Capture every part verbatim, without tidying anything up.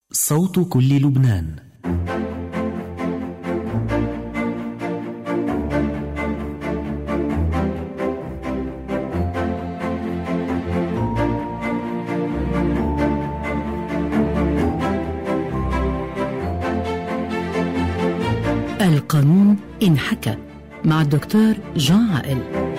صوت كل لبنان. القانون انحكى مع الدكتور جان عائل.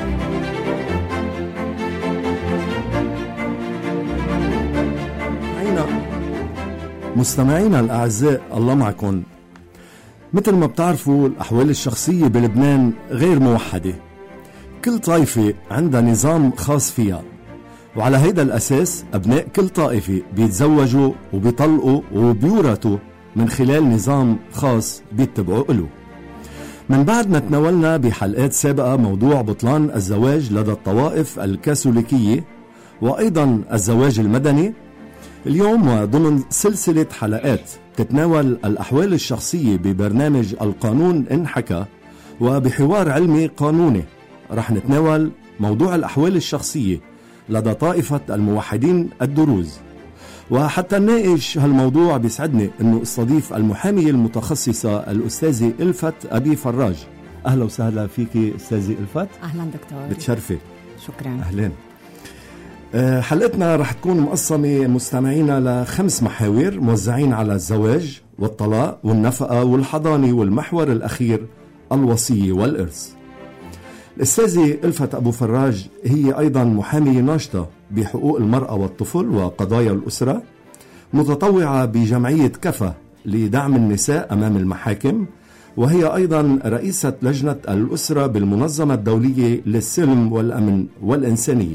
مستمعينا الأعزاء، الله معكم. مثل ما بتعرفوا الأحوال الشخصية بلبنان غير موحدة، كل طائفة عندها نظام خاص فيها، وعلى هيدا الأساس أبناء كل طائفة بيتزوجوا وبيطلقوا وبيورثوا من خلال نظام خاص بيتبعوا له. من بعد ما تناولنا بحلقات سابقة موضوع بطلان الزواج لدى الطوائف الكاثوليكية وأيضا الزواج المدني، اليوم وضمن سلسلة حلقات تتناول الأحوال الشخصية ببرنامج القانون انحكى وبحوار علمي قانوني، رح نتناول موضوع الأحوال الشخصية لدى طائفة الموحدين الدروز. وحتى نناقش هالموضوع بيسعدني أنه استضيف المحامية المتخصصة الأستاذة إلفت أبي فراج. أهلا وسهلا فيكي أستاذة إلفت. أهلا دكتور. بتشرفي. شكرا. أهلين. حلقتنا رح تكون مقسمة مستمعينا لخمس محاور موزعين على الزواج والطلاق والنفقة والحضانة، والمحور الأخير الوصية والإرث. الأستاذة إلفت أبو فراج هي أيضا محامية ناشطة بحقوق المرأة والطفل وقضايا الأسرة، متطوعة بجمعية كفا لدعم النساء أمام المحاكم، وهي أيضا رئيسة لجنة الأسرة بالمنظمة الدولية للسلم والأمن والإنسانية.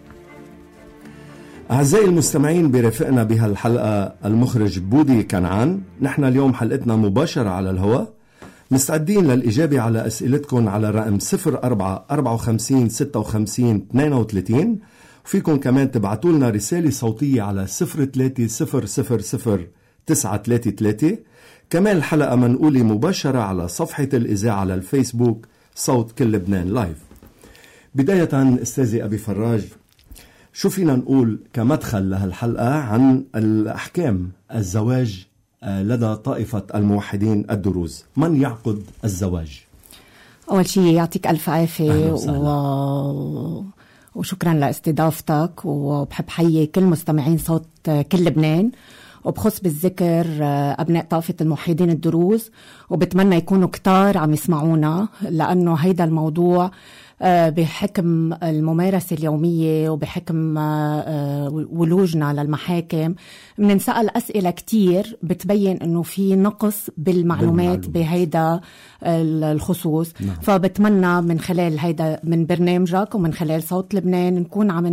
أعزائي المستمعين، برفقنا بهالحلقة المخرج بودي كنعان. نحن اليوم حلقتنا مباشرة على الهواء، مستعدين للإجابة على أسئلتكم على رقم صفر أربعة أربعة وخمسين ستة وخمسين اثنين وثلاثين، وفيكم كمان تبعتوا لنا رسالة صوتية على صفر ثلاثة صفر صفر صفر تسعة ثلاثة ثلاثة. كمان الحلقة منقولة مباشرة على صفحة الإذاعة على الفيسبوك صوت كل لبنان لايف. بداية أستاذي أبي فراج، شو فينا نقول كمدخل لهالحلقة عن الأحكام الزواج لدى طائفة الموحدين الدروز؟ من يعقد الزواج؟ أول شيء يعطيك ألف عافية و... وشكرا لاستضافتك، وبحب حيي كل مستمعين صوت كل لبنان، وبخص بالذكر أبناء طائفة الموحدين الدروز، وبتمنى يكونوا كتار عم يسمعونا، لأنه هيدا الموضوع بحكم الممارسة اليومية وبحكم ولوجنا للمحاكم منسأل أسئلة كتير بتبين أنه في نقص بالمعلومات بهيدا الخصوص. نعم. فبتمنى من خلال هيدا من برنامجك ومن خلال صوت لبنان نكون عم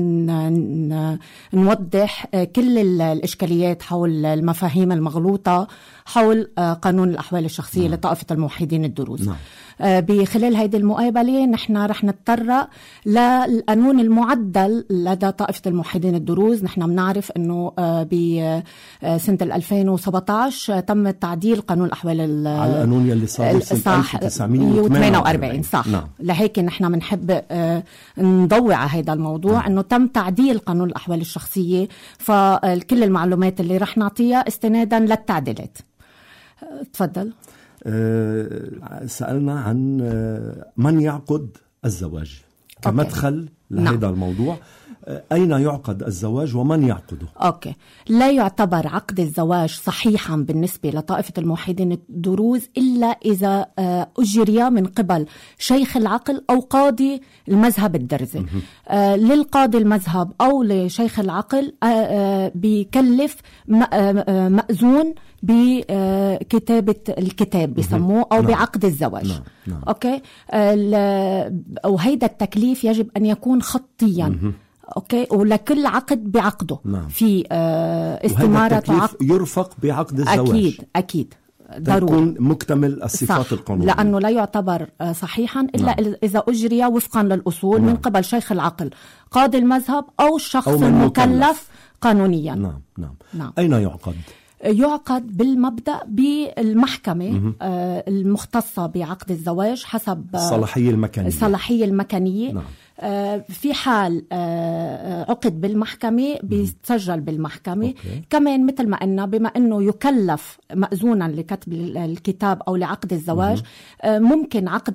نوضح كل الإشكاليات حول المفاهيم المغلوطة حول قانون الأحوال الشخصية. نعم. لطائفة الموحدين الدروز. نعم. بخلال هيدي المقابلة نحن رح نتطرق للقانون المعدل لدى طائفة الموحدين الدروز. نحن بنعرف أنه بسنة ألفين وسبعة عشر تم تعديل قانون الأحوال على القانون يلي صار سنة ألف وتسعمية وثمانية وأربعين. صح. نعم. لهيك نحن بنحب نضوع على هذا الموضوع. نعم. أنه تم تعديل قانون الأحوال الشخصية، فكل المعلومات اللي رح نعطيها استنادا للتعديلات. تفضل. أه سألنا عن من يعقد الزواج كمدخل لهذا. نعم. الموضوع. أين يعقد الزواج ومن يعقده؟ أوكي. لا يعتبر عقد الزواج صحيحا بالنسبة لطائفة الموحدين الدروز إلا إذا أجري من قبل شيخ العقل أو قاضي المذهب الدرزي. آه للقاضي المذهب أو لشيخ العقل آه آه بيكلف مأذون بكتابة الكتاب بيسموه أو. نعم. بعقد الزواج. نعم. نعم. أوكي. آه وهيدا التكليف يجب أن يكون خطيا. مه. أوكي. ولكل عقد بعقده. نعم. في آه استمارة عقد يرفق بعقد الزواج. أكيد أكيد ضروري يكون مكتمل الصفات القانونية، لأنه لا يعتبر صحيحا إلا. نعم. إذا أجري وفقا للأصول. نعم. من قبل شيخ العقل قاضي المذهب أو الشخص أو المكلف قانونيا. نعم. نعم. نعم. أين يعقد؟ يعقد بالمبدأ بالمحكمة آه المختصة بعقد الزواج حسب الصلاحية المكانية. الصلاحية المكانية. نعم. في حال عقد بالمحكمة بيتسجل بالمحكمة. أوكي. كمان مثل ما قلنا بما أنه يكلف مأذونا لكتب الكتاب أو لعقد الزواج، ممكن عقد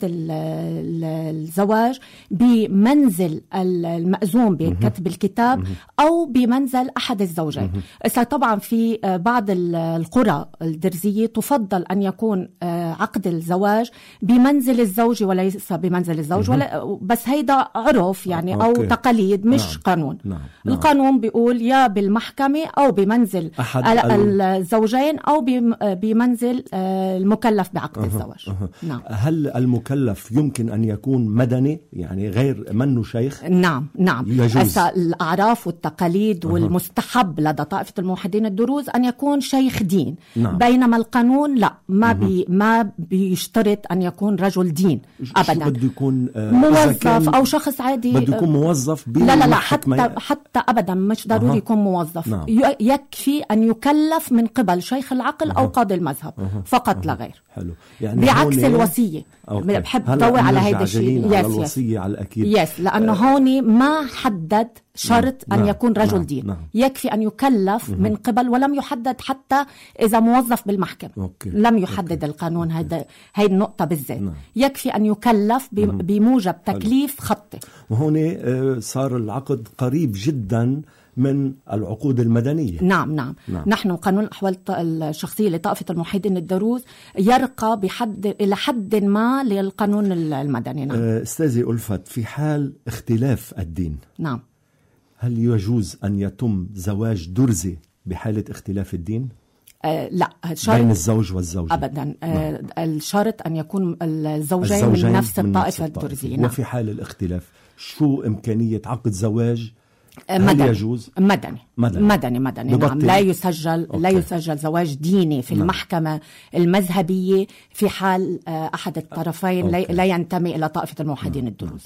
الزواج بمنزل المأذون بكتب الكتاب أو بمنزل أحد الزوجين. طبعا في بعض القرى الدرزية تفضل أن يكون عقد الزواج بمنزل الزوج وليس بمنزل الزوج، ولا بس هيدا عرف يعني أو أوكي. تقاليد مش نعم. قانون. نعم. نعم. القانون بيقول يا بالمحكمة أو بمنزل الزوجين أو بمنزل المكلف بعقد أه. الزواج. أه. نعم. هل المكلف يمكن أن يكون مدني يعني غير منه شيخ؟ نعم نعم. يجوز. الأعراف والتقاليد أه. والمستحب لدى طائفة الموحدين الدروز أن يكون شيخ دين. نعم. بينما القانون لا، ما بي ما بيشترط أن يكون رجل دين أبدا. بده يكون آه موظف أو شخص عادي، بده يكون موظف. لا لا لا حتى حتى أبدا مش ضروري أه. يكون موظف. نعم. يكفي أن يكلف من قبل شيخ العقل أه. أو قاضي المذهب أه. فقط أه. لا غير. حلو. يعني بعكس الوصية. بحب ضوي على هذا الشيء. على الوصية على الأكيد. يس لأنه أه. هون ما حدد شرط نعم. أن يكون رجل نعم. دين. نعم. يكفي أن يكلف مه. من قبل، ولم يحدد حتى إذا موظف بالمحكمة. أوكي. لم يحدد أوكي. القانون هذا هاي النقطة بالذات. نعم. يكفي أن يكلف بموجب تكليف خطي. وهون صار العقد قريب جدا من العقود المدنية. نعم نعم, نعم. نحن قانون الأحوال الشخصية لطائفة الموحدين الدروز يرقى بحد إلى حد ما للقانون المدني. نعم. أستاذي ألفت، في حال اختلاف الدين، نعم، هل يجوز أن يتم زواج درزي بحالة اختلاف الدين؟ آه لا، بين الزوج والزوجة أبدا. آه نعم. الشرط أن يكون الزوجين, الزوجين من نفس الطائفة الدرزية. نعم. وفي حال الاختلاف شو إمكانية عقد زواج؟ هل مدني. يجوز؟ مدني مدني مدني, مدني. نعم. لا يسجل أوكي. لا يسجل زواج ديني في نعم. المحكمة المذهبية في حال أحد الطرفين أوكي. لا ينتمي إلى طائفة الموحدين نعم. الدروز.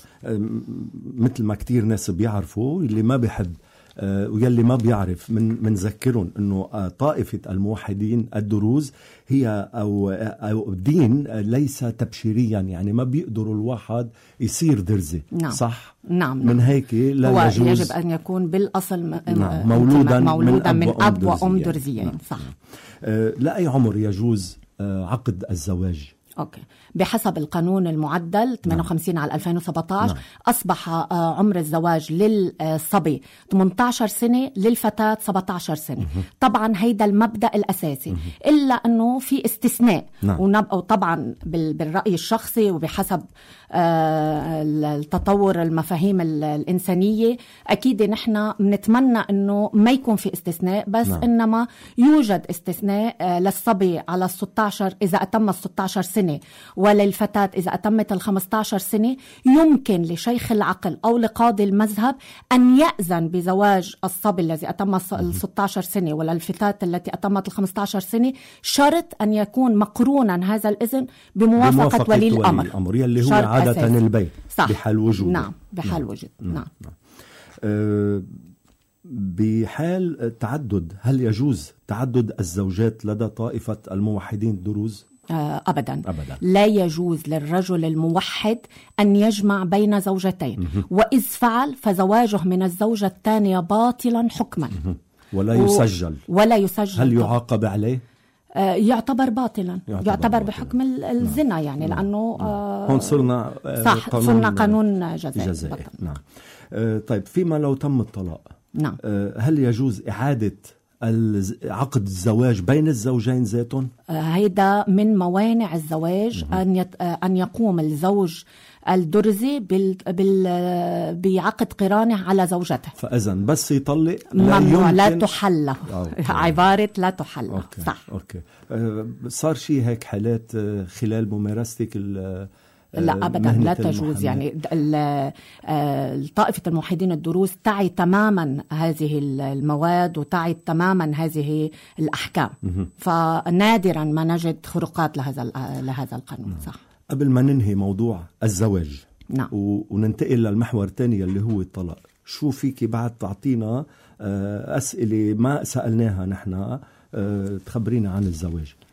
مثل ما كتير ناس بيعرفوا، اللي ما بيحب ويلي ما بيعرف من منذكرهم انه طائفة الموحدين الدروز هي او او دين ليس تبشيريا، يعني ما بيقدروا الواحد يصير درزي. نعم. صح. نعم. من هيك لا هو يجوز، يجب ان يكون بالاصل نعم. مولودا, مولودا من, من اب, أب وام درزيين. نعم. صح. أه لا أي عمر يجوز عقد الزواج؟ أوكي. بحسب القانون المعدل ثمانية وخمسين نعم. على ألفين وسبعة عشر نعم. أصبح عمر الزواج للصبي ثمانية عشر سنة، للفتاة سبعة عشر سنة. مه. طبعا هيدا المبدأ الأساسي. مه. إلا أنه في استثناء. نعم. وطبعا بالرأي الشخصي وبحسب التطور المفاهيم الإنسانية أكيد نحن بنتمنى أنه ما يكون في استثناء، بس نعم. إنما يوجد استثناء للصبي على ستة عشر إذا أتم ستة عشر سنة، وللفتاة إذا أتمت الخمسة عشر سنة. يمكن لشيخ العقل أو لقاضي المذهب أن يأذن بزواج الصبي الذي أتم الستة عشر سنة وللفتاة التي أتمت الخمسة عشر سنة، شرط أن يكون مقرونا هذا الإذن بموافقة, بموافقة ولي الأمر, الأمر يلي هو عادة أساسي. البيت. صح. بحال وجود. نعم بحال نعم. وجود. نعم, نعم. نعم. أه بحال تعدد، هل يجوز تعدد الزوجات لدى طائفة الموحدين الدروز؟ أبداً. أبداً لا يجوز للرجل الموحد أن يجمع بين زوجتين، مه. وإذ فعل فزواجه من الزوجة الثانية باطلاً حكماً. مه. ولا يسجل و... ولا يسجل. هل يعاقب عليه؟ آه يعتبر باطلاً، يعتبر, يعتبر باطلاً. بحكم الزنا. نعم. يعني نعم. لأنه آه هون صرنا آه صح قانون صرنا قانون جزائي. جزائي. نعم. آه طيب فيما لو تم الطلاق، نعم. آه هل يجوز إعادة عقد الزواج بين الزوجين ذاتهم؟ هيدا من موانع الزواج. مه. أن يت... أن يقوم الزوج الدرزي بال... بال... بعقد قرانه على زوجته. فإذا بس يطلق لا ممنوع، يمكن... لا تحل. عبارة لا تحل. أوكي. صح. أوكي. أه صار شيء هيك حالات خلال ممارستك ال لا أبدا لا تجوز. يعني طائفة الموحدين الدروز تعي تماما هذه المواد وتعي تماما هذه الأحكام. مه. فنادرا ما نجد خروقات لهذا لهذا القانون. صح. قبل ما ننهي موضوع الزواج، نعم. وننتقل للمحور الثاني اللي هو الطلاق، شو فيك بعد تعطينا أسئلة ما سألناها نحن تخبرينا عن الزواج؟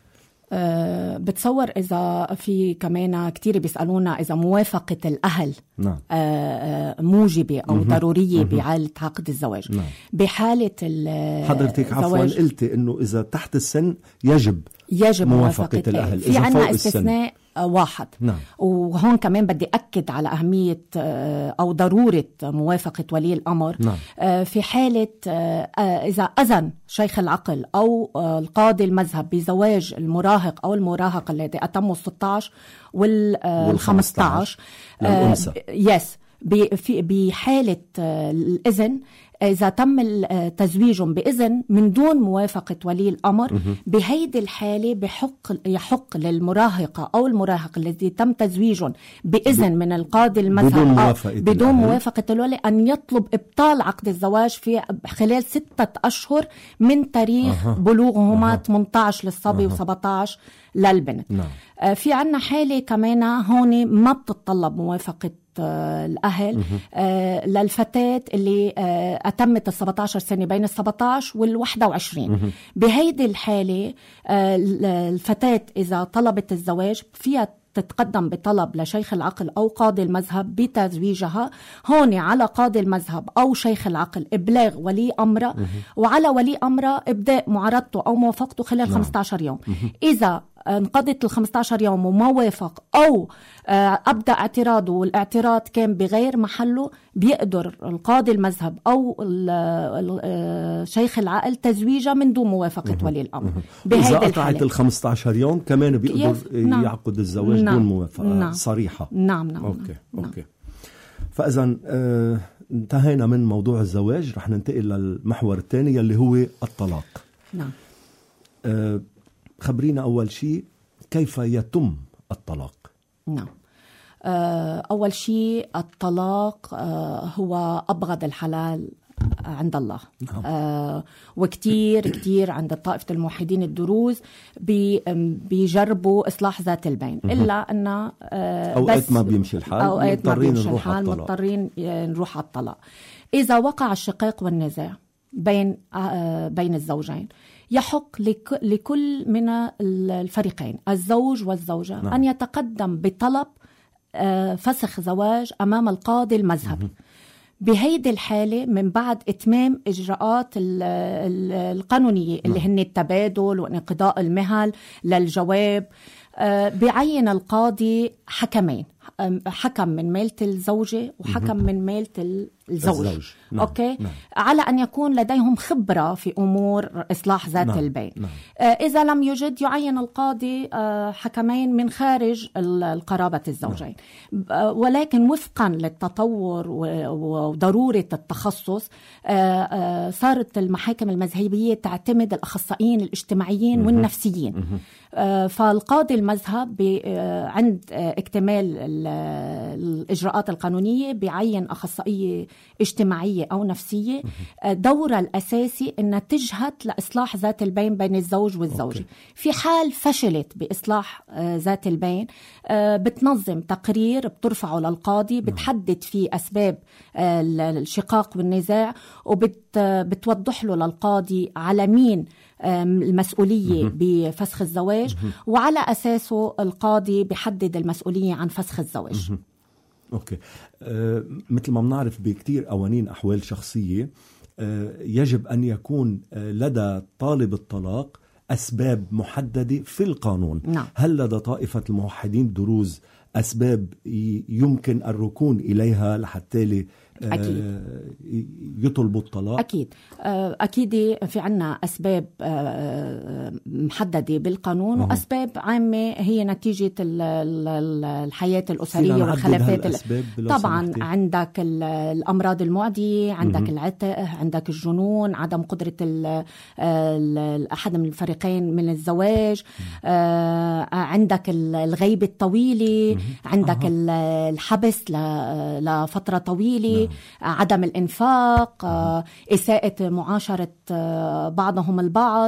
أه بتصور إذا في كمان كتير بيسألونا إذا موافقة الأهل نعم. أه موجبة أو مه. ضرورية مه. بعالة عقد الزواج. نعم. بحالة حضرتك عفوا قلتي إنه إذا تحت السن يجب يجب موافقة, موافقة الأهل. في عنا استثناء واحد. نعم. وهون كمان بدي أكد على أهمية أو ضرورة موافقة ولي الأمر. نعم. في حالة إذا أذن شيخ العقل أو القاضي المذهب بزواج المراهق أو المراهق الذي أتموا ستة عشر والخمسة عشر للأنثى. يس بحالة الإذن، إذا تم تزويجهم بإذن من دون موافقة ولي الأمر، بهيدي الحالة بحق يحق للمراهقة أو المراهق الذي تم تزويجهم بإذن من القاضي المذهب بدون موافقة, بدون موافقة الولي أن يطلب إبطال عقد الزواج في خلال ستة أشهر من تاريخ أه. بلوغهما أه. ثمانية عشر للصبي أه. وسبعة عشر للبنت. نعم. في عنا حالة كمان هون ما بتتطلب موافقة الأهل آه للفتاة اللي آه أتمت السبعة عشر سنة بين السبعة عشر والواحدة وعشرين. بهيدي الحالة آه الفتاة إذا طلبت الزواج فيها تتقدم بطلب لشيخ العقل أو قاضي المذهب بتزويجها. هون على قاضي المذهب أو شيخ العقل إبلاغ ولي أمره، وعلى ولي أمره إبداء معارضته أو موافقته خلال نعم. خمسة عشر يوم. إذا انقضت ال خمسة عشر يوم وما وافق أو أبدأ اعتراضه والاعتراض كان بغير محله، بيقدر القاضي المذهب أو شيخ العقل تزويجه من دون موافقة ولي الأمر. إذا قطعت ال خمسة عشر يوم كمان بيقدر نعم. يعقد الزواج نعم. دون موافقة نعم. صريحة. نعم نعم. أوكي. نعم. أوكي. فإذا آه انتهينا من موضوع الزواج، رح ننتقل للمحور الثاني اللي هو الطلاق. نعم. آه خبرينا أول شيء كيف يتم الطلاق؟ نعم. أول شيء الطلاق هو أبغض الحلال عند الله. نعم. آه وكتير كتير عند طائفة الموحدين الدروز بي بيجربوا إصلاح ذات البين، إلا أن آه أوقات ما بيمشي الحال، أوقات ما بيمشي الحال مضطرين نروح على الطلاق. إذا وقع الشقاق والنزاع بين آه بين الزوجين، يحق لك لكل من الفريقين الزوج والزوجة نعم. أن يتقدم بطلب آه فسخ زواج أمام القاضي المذهبي. بهيدي الحالة من بعد إتمام إجراءات القانونية اللي هن التبادل وانقضاء المهل للجواب، بيعين القاضي حكمين، حكم من ميلة الزوجة وحكم من ميلة الزوج, الزوج. نعم. أوكي؟ نعم. على أن يكون لديهم خبرة في أمور إصلاح ذات نعم. البين. نعم. إذا لم يوجد يعين القاضي حكمين من خارج القرابة الزوجين. نعم. ولكن وفقا للتطور وضرورة التخصص صارت المحاكم المذهبية تعتمد الأخصائيين الاجتماعيين مه. والنفسيين. مه. فالقاضي المذهب عند اكتمال الإجراءات القانونية بيعين أخصائية اجتماعية أو نفسية. دورها الأساسي أنها تجهد لإصلاح ذات البين بين الزوج والزوجة. أوكي. في حال فشلت بإصلاح ذات البين بتنظم تقرير بترفعه للقاضي، بتحدد فيه أسباب الشقاق والنزاع، وبتوضح له للقاضي على مين المسؤولية بفسخ الزواج، وعلى أساسه القاضي بيحدد المسؤولية عن فسخ الزواج. أوكي. أه مثل ما بنعرف بكتير قوانين أحوال شخصية أه يجب أن يكون لدى طالب الطلاق أسباب محددة في القانون. نعم. هل لدى طائفة الموحدين دروز أسباب يمكن الركون إليها لحتى أكيد. يطلبوا الطلاق؟ أكيد أكيد في عنا أسباب محددة بالقانون، أه. وأسباب عامة هي نتيجة الحياة الأسرية والخلافات. طبعا عندك الأمراض المعدية، عندك مه. العتق، عندك الجنون، عدم قدرة أحد من الفريقين من الزواج، مه. عندك الغيبة الطويلة، مه. عندك أه. الحبس لفترة طويلة، عدم الإنفاق، إساءة معاشرة بعضهم البعض.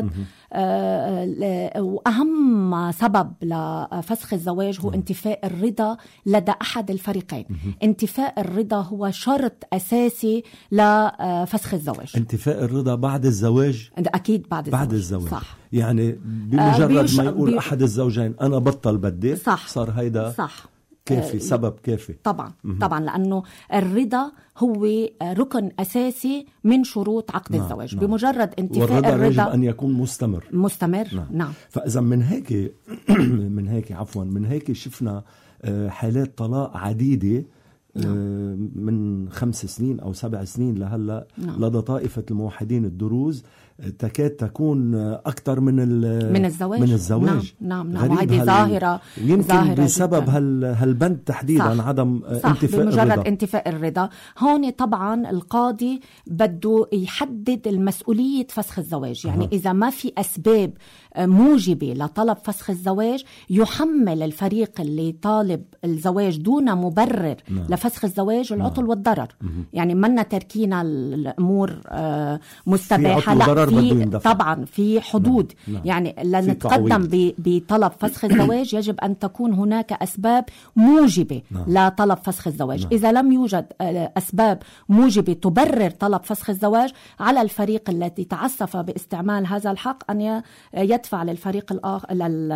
وأهم سبب لفسخ الزواج هو انتفاء الرضا لدى أحد الفريقين. انتفاء الرضا هو شرط أساسي لفسخ الزواج. انتفاء الرضا بعد الزواج؟ أكيد بعد الزواج. بعد الزواج. صح. يعني بمجرد ما يقول بي... أحد الزوجين أنا بطل بدي، صح. صار هيدا صح. كافي، سبب كافي. طبعا م- طبعا لأنه الرضا هو ركن أساسي من شروط عقد نعم. الزواج. نعم. بمجرد انتفاء والرضا الرضا يجب أن يكون مستمر مستمر. نعم, نعم. فإذا من هيك من هيك عفوا من هيك شفنا حالات طلاق عديدة نعم. من خمس سنين أو سبع سنين لهلا نعم. لدى طائفة الموحدين الدروز تكاد تكون أكثر من من الزواج. من الزواج. نعم نعم, نعم. وهذه ظاهرة يمكن ظاهرة بسبب هال هالبند تحديدا. صح. عدم صح. انتفاء بمجرد الرضا. انتفاء الرضا. هون طبعا القاضي بده يحدد المسؤولية فسخ الزواج. يعني أه. إذا ما في أسباب موجبة لطلب فسخ الزواج يحمل الفريق اللي طالب الزواج دون مبرر نعم. لفسخ الزواج العطل نعم. والضرر. مه. يعني منا تركينا الأمور مستباحة، لا في طبعا في حدود. نعم. نعم. يعني لنتقدم بطلب فسخ الزواج يجب أن تكون هناك أسباب موجبة نعم. لطلب فسخ الزواج. نعم. إذا لم يوجد أسباب موجبة تبرر طلب فسخ الزواج على الفريق الذي تعسف باستعمال هذا الحق أن يدفع للفريق الآخر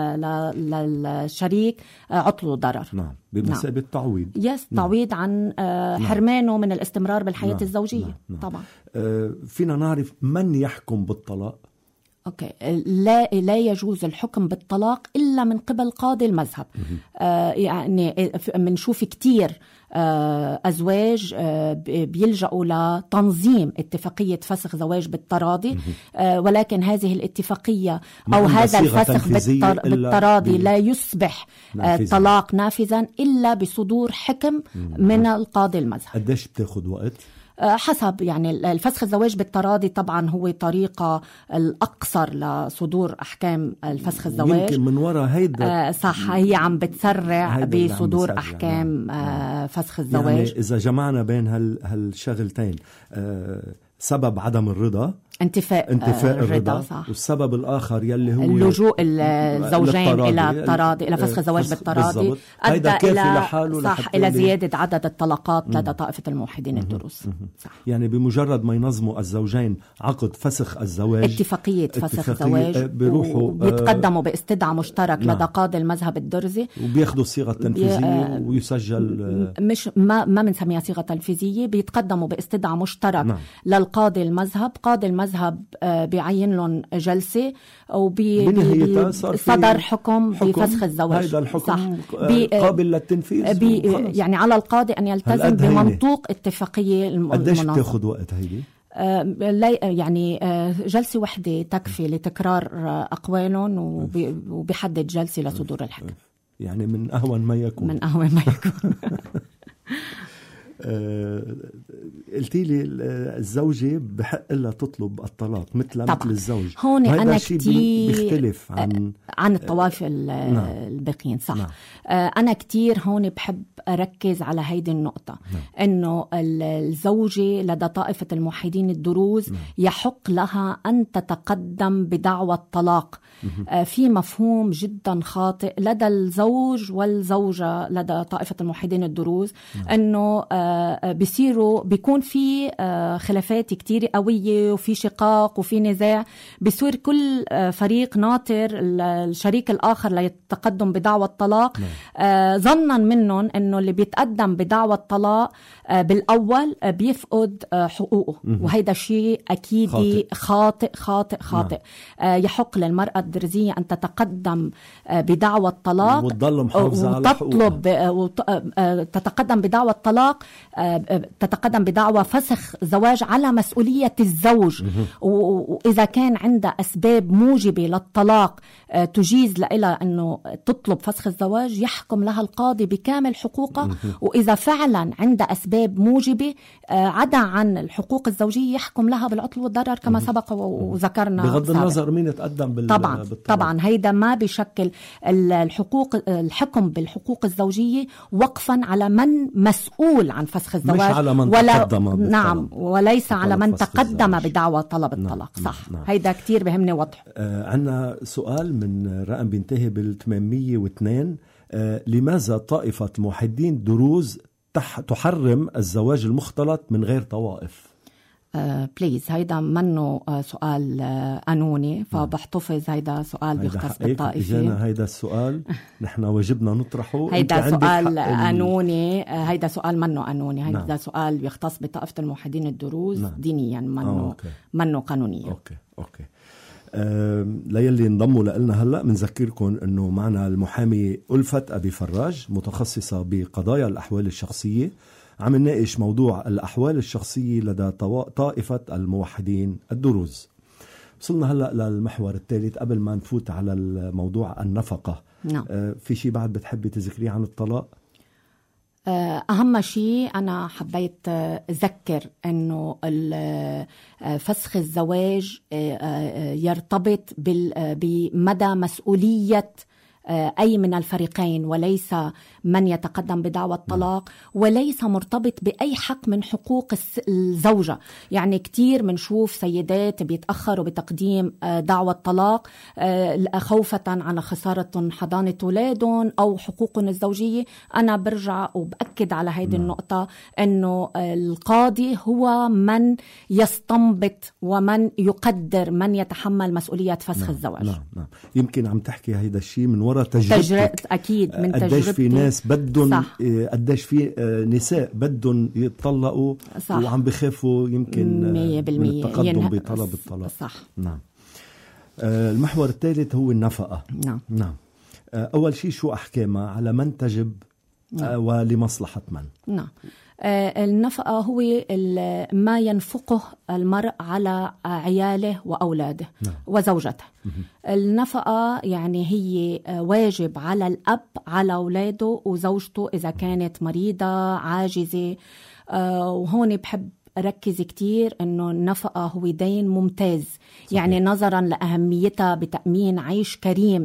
للشريك عطل وضرر. نعم. بمثابة نعم. تعويض. يس تعويض نعم. عن حرمانه من الاستمرار بالحياة نعم. الزوجية. نعم. نعم. طبعا. آه فينا نعرف من يحكم بالطلاق؟ أوكي. لا لا يجوز الحكم بالطلاق إلا من قبل قاضي المذهب. آه يعني منشوف كتير آه أزواج آه بيلجأوا لتنظيم اتفاقية فسخ زواج بالتراضي. آه ولكن هذه الاتفاقية أو هذا الفسخ بالتر... بالتراضي لا يصبح آه طلاق نافذا إلا بصدور حكم من القاضي المذهب. قديش بتاخد وقت؟ حسب يعني الفسخ الزواج بالتراضي طبعا هو طريقة الأقصر لصدور أحكام الفسخ الزواج. يمكن من وراء هيدا آه صح هي عم بتسرع بصدور أحكام آه فسخ الزواج. يعني إذا جمعنا بين هال هالشغلتين آه سبب عدم الرضا انتفاء, انتفاء الرضا, الرضا صح. والسبب الآخر يلي هو اللجوء الزوجين إلى التراضي إلى فسخ الزواج بالتراضي أدى إلى صح إلى زيادة عدد الطلاقات مم. لدى طائفة الموحدين الدروز. صح. يعني بمجرد ما ينظموا الزوجين عقد فسخ الزواج اتفاقية فسخ الزواج بيروحوا بيتقدموا باستدعاء مشترك نعم. لدى قاضي المذهب الدرزي وبياخدوا الصيغة التنفيذية ويسجل مش ما ما بنسميها صيغة تنفيذية. بيتقدموا باستدعاء مشترك نعم. للقاضي المذهب. قاضي المذهب بيعين لهم جلسة وبصدر حكم, حكم بفسخ الزواج. هذا الحكم قابل للتنفيذ بي يعني على القاضي أن يلتزم بمنطوق اتفاقية المناظرة. قديش بتاخد وقت هيدي؟ يعني جلسة واحدة تكفي لتكرار أقوالهم وبيحدد جلسة لصدور الحكم. يعني من أهون ما يكون من أهون ما يكون آه، قلتي لي الزوجة بحق لها تطلب الطلاق مثل مثل الزوج. هون أنا كتير بيختلف عن عن الطوائف نعم. الباقيين. صح نعم. آه، أنا كتير هون بحب أركز على هيدي النقطة نعم. إنه الزوجة لدى طائفة الموحدين الدروز نعم. يحق لها أن تتقدم بدعوى الطلاق. آه، في مفهوم جدا خاطئ لدى الزوج والزوجة لدى طائفة الموحدين الدروز نعم. إنه آه بيصيروا بيكون في خلافات كتير قوية وفي شقاق وفي نزاع. بيصير كل فريق ناطر الشريك الآخر ليتقدم بدعوى الطلاق ظنا منهم أنه اللي بيتقدم بدعوى الطلاق بالأول بيفقد حقوقه. وهيدا شيء أكيد خاطئ خاطئ خاطئ, خاطئ. يحق للمرأة الدرزية أن تتقدم بدعوى الطلاق وتضل محافظة على حقوقها. تتقدم بدعوى الطلاق تتقدم بدعوى فسخ زواج على مسؤولية الزوج. وإذا كان عندها أسباب موجبة للطلاق تجيز لها أنه تطلب فسخ الزواج يحكم لها القاضي بكامل حقوقها. وإذا فعلا عندها أسباب موجبة عدا عن الحقوق الزوجية يحكم لها بالعطل والضرر كما سبق وذكرنا. بغض النظر مين تقدم بال... طبعا طبعا بالطلاق. طبعا هيدا ما بيشكل الحقوق الحكم بالحقوق الزوجية وقفا على من مسؤول عن فسخ الزواج، مش على من ولا تقدم نعم وليس على من تقدم الزواج. بدعوى طلب الطلاق. نعم. صح. نعم. هيدا كتير بهمني وضح. آه عندنا سؤال من رقم بينتهي بالثمانمية واثنين. آه لماذا طائفة موحدين دروز تح تحرم الزواج المختلط من غير طوائف؟ بليز uh, هيدا منه uh, سؤال uh, قانوني، فبحتفظ هيدا سؤال بيختص بالطائفة. إجانا هيدا السؤال نحن واجبنا نطرحه. هيدا سؤال قانوني. هيدا سؤال منه قانوني. هيدا نعم. سؤال بيختص بطائفة الموحدين الدروز نعم. دينيا، منه منه قانونيا. أوكي أوكي. أه ليلي انضموا لنا هلا بنذكركم انه معنا المحامي ألفت أبي فراج متخصصة بقضايا الأحوال الشخصية، عم نناقش موضوع الأحوال الشخصية لدى طائفة الموحدين الدروز. وصلنا هلأ للمحور الثالث قبل ما نفوت على الموضوع النفقة. نعم. آه في شيء بعد بتحبي تذكريه عن الطلاق؟ أهم شيء أنا حبيت أذكر أنه فسخ الزواج يرتبط بمدى مسؤولية أي من الفريقين، وليس من يتقدم بدعوى الطلاق، وليس مرتبط بأي حق من حقوق الزوجة. يعني كتير منشوف سيدات بيتأخروا بتقديم دعوى الطلاق خوفة على خسارة حضانة أولادهم أو حقوقهم الزوجية. أنا برجع وبأكد على هذه النقطة أنه القاضي هو من يستنبط ومن يقدر من يتحمل مسؤولية فسخ نعم. الزواج. نعم. نعم. يمكن عم تحكي هيدا الشيء من وراء تجربتك. أكيد من تجربتي. قديش في ناس بدهم، قديش في نساء بدهم يتطلقوا وعم بخافوا يمكن مية بالمية من التقدم ين... بطلب الطلاق. صح. نعم. المحور الثالث هو النفقة. نعم. نعم. أول شيء شو أحكامها، على من تجب نعم. ولمصلحة من؟ نعم. النفقة هو ما ينفقه المرء على عياله وأولاده نعم. وزوجته. النفقة يعني هي واجب على الأب على أولاده وزوجته إذا كانت مريضة عاجزة. وهون بحب ركز كتير أنه النفقة هو دين ممتاز. صحيح. يعني نظرا لأهميتها بتأمين عيش كريم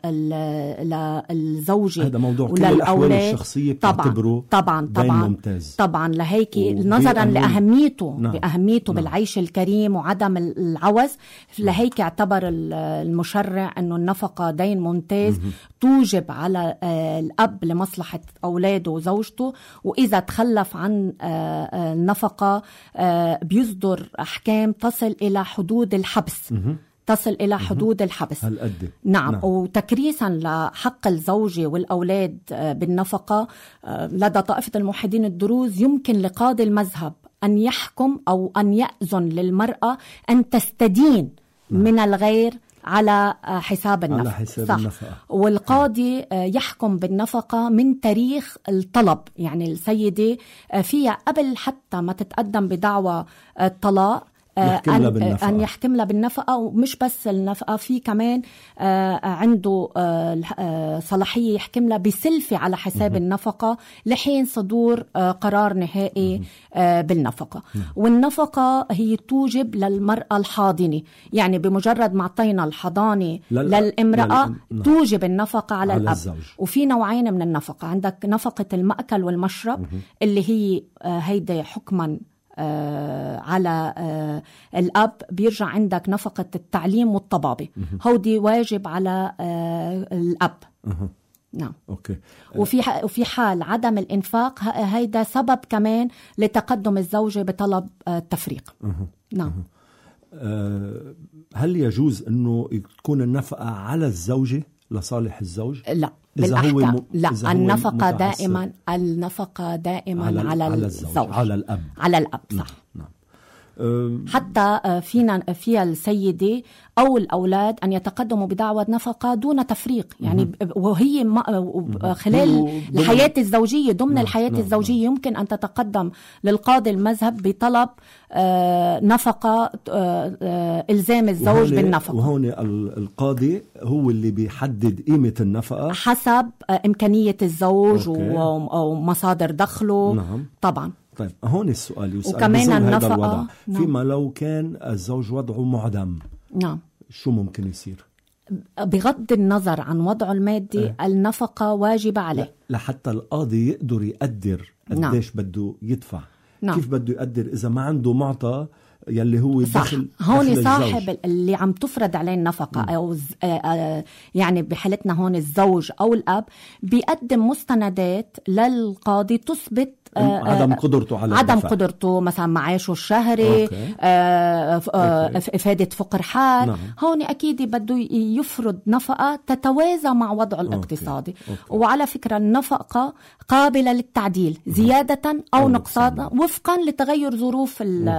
للزوجة هذا موضوع كل الأحوال الشخصية بتعتبره طبعا دين طبعا ممتاز. طبعا لهيك نظرا لأهميته نعم. بأهميته نعم. بالعيش الكريم وعدم العوز، لهيك اعتبر المشرع أنه النفقة دين ممتاز م- توجب على الأب لمصلحة أولاده وزوجته، وإذا تخلف عن النفقة بيصدر أحكام تصل إلى حدود الحبس. تصل إلى حدود الحبس. هالقد. نعم. نعم. وتكريسا لحق الزوجة والأولاد بالنفقة لدى طائفة الموحدين الدروز يمكن لقاضي المذهب أن يحكم أو أن يأذن للمرأة أن تستدين نعم. من الغير على حساب النفقة. على حساب صح. النفقة. والقاضي يحكم بالنفقة من تاريخ الطلب. يعني السيدة فيها قبل حتى ما تتقدم بدعوى الطلاق يحكم أن, أن يحكم لها بالنفقة. ومش بس النفقة، في كمان عنده صلاحية يحكم لها بسلفة على حساب مه. النفقة لحين صدور قرار نهائي مه. بالنفقة. مه. والنفقة هي توجب للمرأة الحاضنة. يعني بمجرد ما اعطينا الحضانة لل... للامرأة لل... توجب النفقة على, على الأب الزوج. وفي نوعين من النفقة، عندك نفقة المأكل والمشرب مه. اللي هي هيدا حكما آه على آه الأب. بيرجع عندك نفقة التعليم والطبابة، هودي واجب على آه الأب. أه. نعم. أوكي. وفي وفي حال عدم الإنفاق هيدا سبب كمان لتقدم الزوجة بطلب آه التفريق. أه. نعم. أه. هل يجوز أنه تكون النفقة على الزوجة لصالح الزوج؟ لا بالأحكام. م... لا النفقة متعصب. دائما النفقة دائما على, على, على الزوج. الزوج، على الأب. على الأب. صح. نعم. حتى فينا فيها السيدة أو الأولاد أن يتقدموا بدعوى نفقة دون تفريق. يعني وهي خلال الحياة الزوجية ضمن نعم. الحياة نعم. الزوجية يمكن أن تتقدم للقاضي المذهب بطلب نفقة إلزام الزوج بالنفقة. وهون القاضي هو اللي بيحدد قيمة النفقة حسب إمكانية الزوج ومصادر دخله. نعم. طبعا. طيب هون السؤال يسأل وكمان النفقة نعم. فيما لو كان الزوج وضعه معدم نعم شو ممكن يصير؟ بغض النظر عن وضعه المادي اه. النفقة واجبة عليه لحتى القاضي يقدر يقدر قديش نعم. بده يدفع نعم. كيف بده يقدر إذا ما عنده معطى يلي هو دخل هون صاحب الزوج. اللي عم تفرض عليه النفقة م. أو يعني بحالتنا هون الزوج أو الأب بيقدم مستندات للقاضي تثبت عدم قدرته على عدم الدفع. قدرته مثلا معاشه الشهري آه آه إفادة فقر حال نعم. هون أكيد بده يفرض نفقة تتوازى مع وضعه الاقتصادي أوكي. أوكي. وعلى فكرة النفقة قابلة للتعديل زيادة أو نقصانا وفقا لتغير ظروف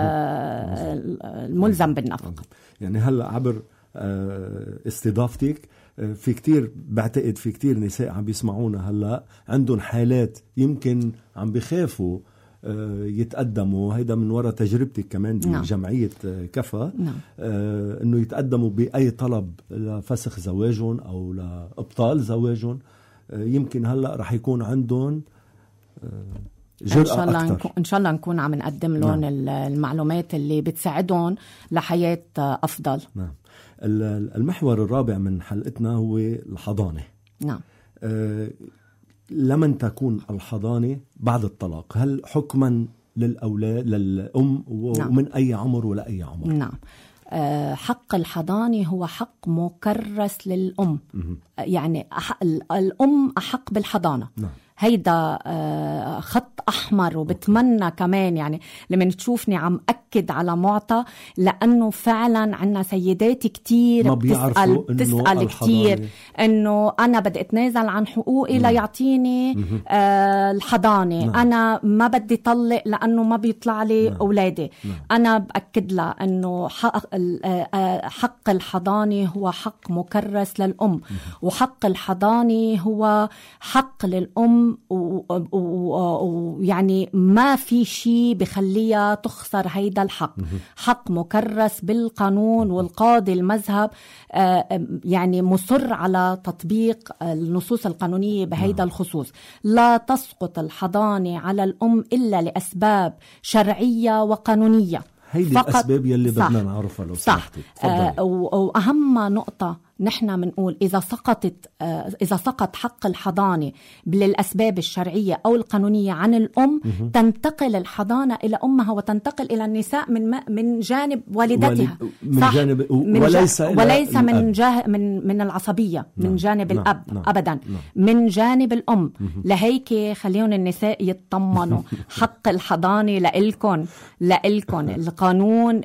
الملزم بالنفقة. يعني هلأ عبر استضافتك في كتير بعتقد في كتير نساء عم بيسمعونا هلأ عندهم حالات يمكن عم بيخافوا يتقدموا هيدا من وراء تجربتك كمان بجمعية كفا نعم. انه يتقدموا بأي طلب لفسخ زواجهم او لابطال زواجهم يمكن هلأ رح يكون عندهم إن شاء الله نكون إن شاء الله نكون عم نقدم لهم نعم. المعلومات اللي بتساعدهم لحياة أفضل. نعم. المحور الرابع من حلقتنا هو الحضانة. نعم. أه لمن تكون الحضانة بعد الطلاق؟ هل حكما للأولاد للأم ومن نعم. أي عمر ولا أي عمر؟ نعم. أه حق الحضانة هو حق مكرس للأم. م- يعني أح- الأم أحق بالحضانة. نعم. هيدا خط أحمر وبتمنى كمان يعني لما تشوفني عم أكد على معطى لأنه فعلا عنا سيدات كتير بتسأل, بتسأل كتير إنه أنا بدي أتنازل عن حقوقي لا يعطيني آه الحضانة نعم. أنا ما بدي طلق لأنه ما بيطلع لي نعم. أولادي نعم. أنا بأكد لها إنه حق, حق الحضانة هو حق مكرس للأم نعم. وحق الحضانة هو حق للأم ويعني ما في شيء بخليها تخسر هيدا الحق. حق مكرس بالقانون والقاضي المذهب يعني مصر على تطبيق النصوص القانونية بهيدا الخصوص. لا تسقط الحضانة على الأم إلا لأسباب شرعية وقانونية. هيدي الأسباب يلي بدنا نعرفها لو سمحتي. آه وأهم نقطة نحن منقول إذا سقطت آه إذا سقط حق الحضانة للأسباب الشرعية أو القانونية عن الأم م- تنتقل الحضانة إلى أمها وتنتقل إلى النساء من من جانب والدتها من صح جانب من وليس جا وليس من جاه من من العصبية من نعم جانب نعم الأب نعم أبدا نعم من جانب الأم. م- لهيك خليون النساء يتطمنوا. حق الحضانة لإلكن لإلكن القانون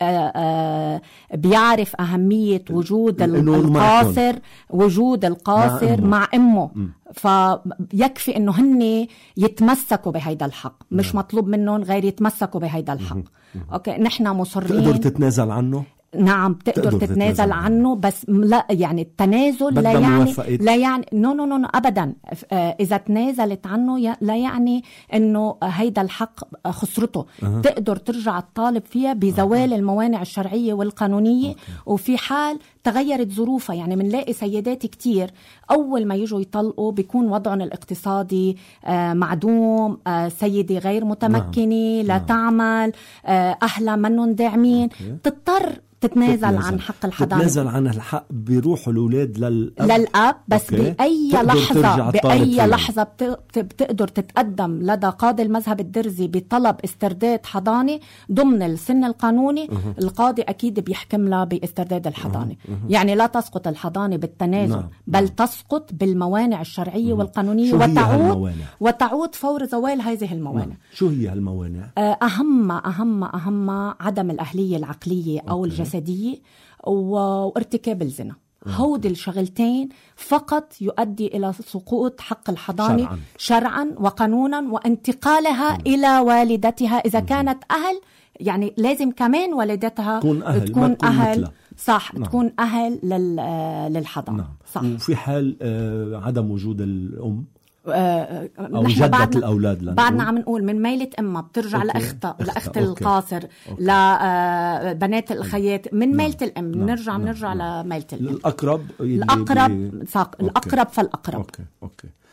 بيعرف أهمية وجود القاصر وجود القاصر مع, مع أمه م. فيكفي إنه هن يتمسكوا بهيدا الحق مش م. مطلوب منهم غير يتمسكوا بهيدا الحق. م. أوكي نحن مصرين. تقدر تتنازل عنه؟ نعم تقدر, تقدر تتنازل, تتنازل عنه بس لا يعني التنازل لا يعني لا يعني نو نو نو ابدا. اذا تنازلت عنه لا يعني انه هيدا الحق خسرته. أه. تقدر ترجع تطالب فيها بزوال أه. الموانع الشرعيه والقانونيه. أوكي. وفي حال تغيرت ظروفها يعني منلاقي سيدات كتير اول ما يجوا يطلقوا بيكون وضعهم الاقتصادي معدوم، سيده غير متمكنه لا نعم. تعمل، اهلها منهم داعمين، تضطر تتنازل, تتنازل عن حق الحضانة. تتنازل عن الحق بيروحوا الأولاد للأب للأب بس أوكي. بأي لحظة بأي لحظة بتقدر تتقدم لدى قاضي المذهب الدرزي بطلب استرداد حضانة ضمن السن القانوني. أه. القاضي أكيد بيحكم لها باسترداد الحضانة. أه. أه. يعني لا تسقط الحضانة بالتنازل نعم. بل نعم. تسقط بالموانع الشرعية أه. والقانونية وتعود وتعود فور زوال هذه الموانع. نعم. شو هي هالموانع؟ أهم أهم أهم عدم الأهلية العقلية أوكي. أو الجسدية وارتكاب الزنا. هود الشغلتين فقط يؤدي إلى سقوط حق الحضانة شرعاً, شرعاً وقانوناً وانتقالها مم. إلى والدتها إذا مم. كانت أهل. يعني لازم كمان والدتها تكون أهل, تكون تكون أهل صح نعم. تكون أهل للحضانة نعم. صح. وفي حال عدم وجود الأم آه أو جدة بعدنا الأولاد بعدنا عم نقول من ميلة أمها بترجع لأختها لأخت القاصر لبنات الخيات من ميلة الأم نعم. نرجع نعم. نرجع نعم. لميلة الأم الأقرب الأقرب صح الأقرب فالأقرب أوكي. أوكي.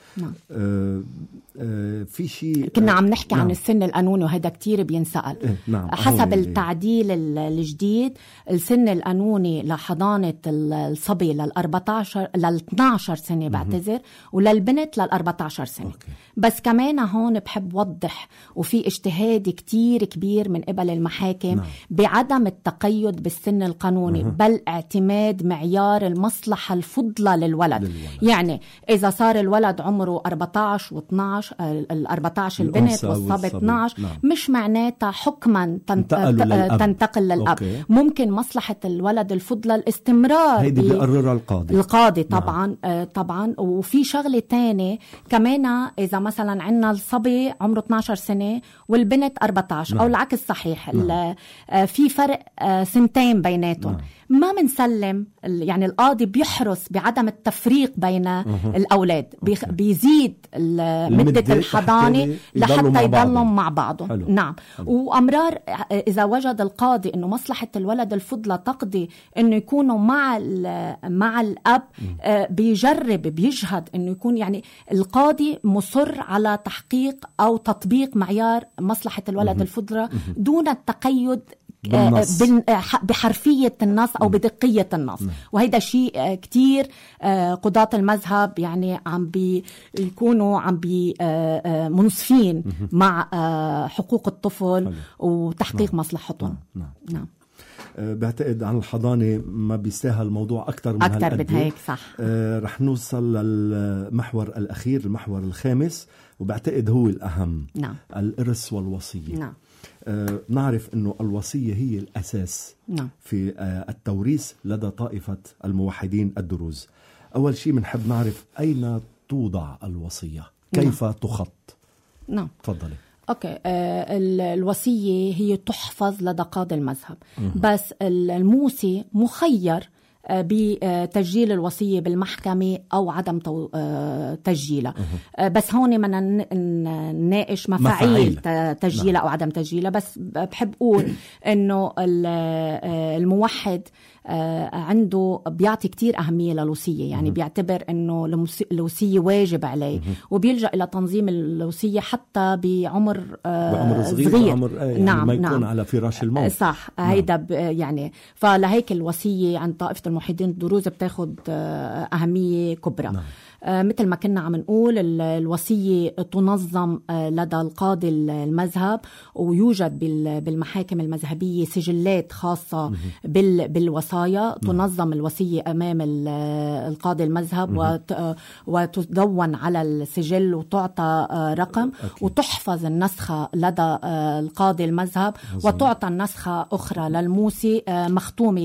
نعم. آه آه في شيء كنا عم نحكي نعم. عن السن القانوني، وهذا كتير بينسأل. إيه نعم. حسب التعديل الجديد السن القانوني لحضانة الصبي للأربعتاشر للاثناشر سنة بعتذر، وللبنت للأربعتاشر سنة. أوكي. بس كمان هون بحب وضح، وفي اجتهاد كتير كبير من قبل المحاكم نعم. بعدم التقيد بالسن القانوني، أه. بل اعتماد معيار المصلحة الفضلى للولد. للولد. يعني إذا صار الولد عمره أربعتاشر واثناشر، الأربعتاشر البنت والصبي اثناشر، نعم. مش معناتها حكما تنتقل للأب. أوكي. ممكن مصلحة الولد الفضلى الاستمرار، هيدي بيقررها القاضي القاضي طبعا. نعم. آه طبعا. وفي شغلة تانية كمان، إذا مثلا عنا الصبي عمره اثناشر سنة والبنت أربعتاشر، نعم. أو العكس صحيح، نعم. آه في فرق آه سنتين بيناتهم، نعم. ما منسلم يعني القاضي بيحرص بعدم التفريق بين أه. الأولاد، أوكي. بيزيد مدة الحضانة لحتى يضلوا مع بعضهم. حلو. نعم. حلو. وأمرار إذا وجد القاضي إنه مصلحة الولد الفضلى تقضي إنه يكونوا مع مع الأب، آه بيجرب بيجهد إنه يكون، يعني القاضي مصر على تحقيق أو تطبيق معيار مصلحة الولد أه. الفضلى دون التقيد بالنص. بحرفية النص أو بدقية النص. م. وهذا شيء كتير قضاة المذهب يعني عم بيكونوا عم بي منصفين مع حقوق الطفل. حلو. وتحقيق نعم. مصلحتهم. نعم. نعم. بعتقد عن الحضانة ما بيستاهل الموضوع أكتر من أكتر من هيك. صح. آه رح نوصل للمحور الأخير، المحور الخامس، وبعتقد هو الأهم. نعم. الإرث والوصية. نعم. آه نعرف أنه الوصية هي الأساس نعم. في آه التوريث لدى طائفة الموحدين الدروز. أول شيء بنحب نعرف أين توضع الوصية، كيف نعم. تخط. نعم. تفضلي. أوكي. آه الوصية هي تحفظ لدى قاضي المذهب، بس الموصي مخير بتسجيل الوصية بالمحكمة أو عدم تسجيلها. بس هون بدنا نناقش مفاعيل تسجيلها أو عدم تسجيلها. بس بحب أقول إنه الموحد عنده بيعطي كتير أهمية للوصية، يعني بيعتبر إنه الوصية واجب عليه، وبيلجأ إلى تنظيم الوصية حتى بعمر بعمر صغير, صغير. بعمر يعني نعم ما يكون نعم. على فراش الموت. صح. نعم. هيدا يعني فلهيك الوصية عند طائفة الموحدين الدروز بتاخد أهمية كبرى. نعم. آه مثل ما كنا عم نقول الوصية تنظم آه لدى القاضي المذهب، ويوجد بالمحاكم المذهبية سجلات خاصة بال بالوصايا. تنظم الوصية أمام القاضي المذهب وت وتدون على السجل وتعطى آه رقم. أكيد. وتحفظ النسخة لدى آه القاضي المذهب. عظيم. وتعطى النسخة أخرى للموصي آه مختومة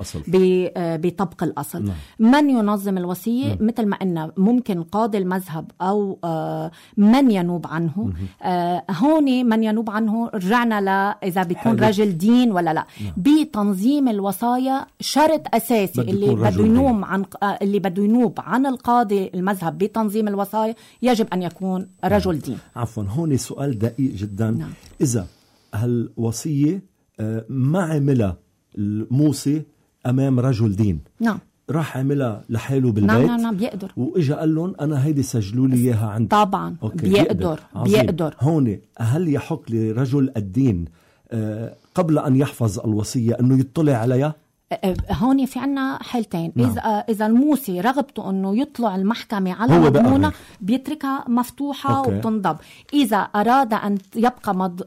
بطبق الأصل. نعم. من ينظم الوصية؟ نعم. مثل ما قلنا ممكن قاضي المذهب أو آه من ينوب عنه. آه هون من ينوب عنه رجعنا لا إذا بيكون حلو. رجل دين ولا لا. نعم. بتنظيم الوصايا شرط أساسي اللي بده ينوب عن اللي بده ينوب عن القاضي المذهب بتنظيم الوصايا يجب أن يكون رجل دين. عفوا هون سؤال دقيق جدا. نعم. إذا هالوصية آه ما عملها الموصي أمام رجل دين، نعم، راح عملها لحاله بالبيت. نعم نعم نعم بيقدر، واجا قال لهم انا هيدي سجلوا لي اياها عندي. طبعا أوكي. بيقدر بيقدر, بيقدر. هون هل يحق لرجل الدين آه قبل ان يحفظ الوصيه انه يطلع عليها؟ هون في عنا حالتين. نعم. إذا إذا الموصي رغبته إنه يطلع المحكمة على مضمونة بيتركها مفتوحة أوكي. وبتنضب. إذا أراد أن يبقى مض...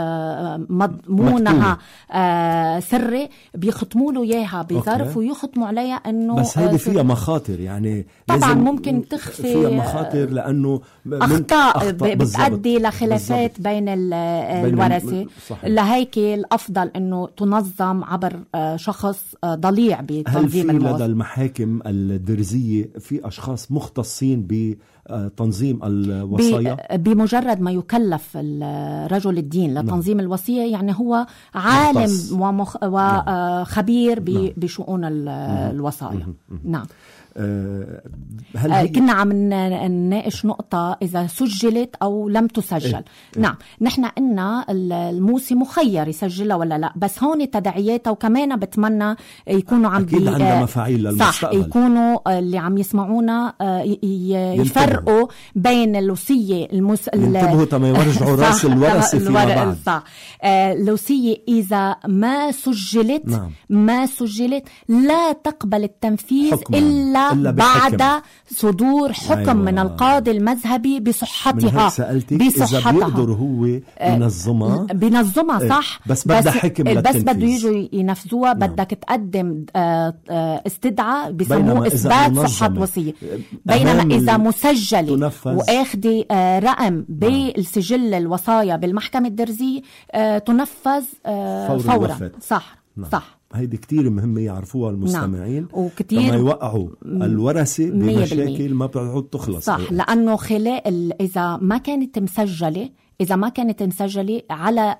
مضمونها سري بيختموا له إياها بظرف ويختموا عليها إنه بس هيدي فيها مخاطر، يعني طبعا ممكن تخفي فيها مخاطر لأنه أخطاء بتؤدي لخلافات بالزبط. بين الورثة. لهيك الأفضل إنه تنظم عبر شخص ضليع بتنظيم المواد. المواد. هل في لدى المحاكم الدرزية في أشخاص مختصين بتنظيم الوصايا؟ بمجرد ما يكلف رجل الدين لتنظيم نعم. الوصية، يعني هو عالم ومخ... وخبير نعم. بشؤون الوصايا. نعم. نعم. آه هل آه هي... كنا عم نناقش نقطة إذا سجلت أو لم تسجل. إيه؟ نعم نحن قلنا الموسي مخير يسجلها ولا لا، بس هون تداعياتها وكمان بتمنى يكونوا عم أكيد عندها مفاعيل للمستقبل. صح، يكونوا اللي عم يسمعونا يفرقوا بين الوصية المس... ينتبهوا تما يورجعوا راس الورثة فيما بعد. صح. آه الوصية إذا ما سجلت نعم. ما سجلت لا تقبل التنفيذ إلا, إلا بعد صدور حكم أيوة. من القاضي المذهبي بصحتها. سألتك إذا بيقدر هو ينظمها بينظمها صح، بس بدها حكم بس بده يجوا ينفذوها. نعم. بدك تقدم استدعاء بسموه إثبات صحة وصية. بينما إذا مسجلة وآخذ رقم بالسجل الوصايا بالمحكمة الدرزية تنفذ فورا, فورا. صح. نعم. صح. هيدي كتير مهمة يعرفوها المستمعين. نعم. وكتير لما يوقعوا الورثة بمشاكل ما بتعود تخلص. صح هي. لأنه خلال إذا ما كانت مسجلة إذا ما كانت مسجلة على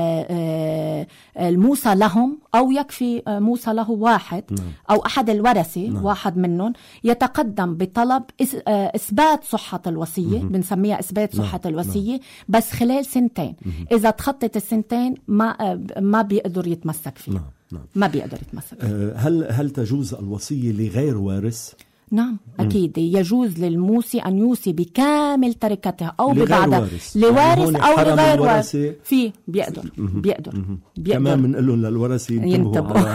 الموصى لهم أو يكفي موصى له واحد نعم. أو أحد الورثة نعم. واحد منهم يتقدم بطلب إثبات صحة الوصية. بنسميها إثبات صحة نعم. الوصية نعم. بس خلال سنتين. مم. إذا تخطت السنتين ما ما بيقدر يتمسك فيه. نعم. نعم. ما بيقدر يتمسك فيه. هل هل تجوز الوصية لغير وارث؟ نعم أكيد. مم. يجوز للموصي أن يوصي بكامل تركتها أو ببعضها لوارث أو لغير وارث. في بيقدر بيقدر بيقدر كمان بنقول للورثة ينتبهوا